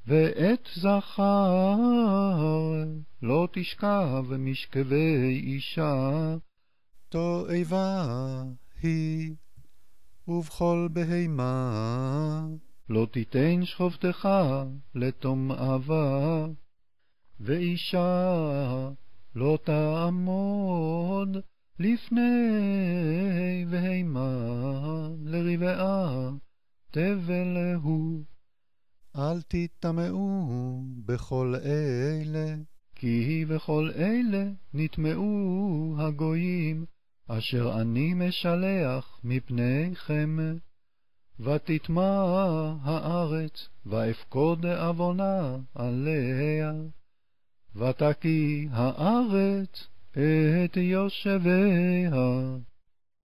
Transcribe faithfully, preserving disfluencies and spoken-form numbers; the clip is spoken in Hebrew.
ואת זכר לא תשכב משכבי אישה, תועבה היא ובכל בהמה, לא תיתן שכבתך לתומאבה, ואישה לא תעמוד לפני בהמה לרבעה, תבל הוא. אל תטמאו בכל אלה, כי בכל אלה נטמאו הגויים, אשר אני משלח מפניכם. ותטמע הארץ, ואפקוד עוונה עליה, ותקיא הארץ את יושביה.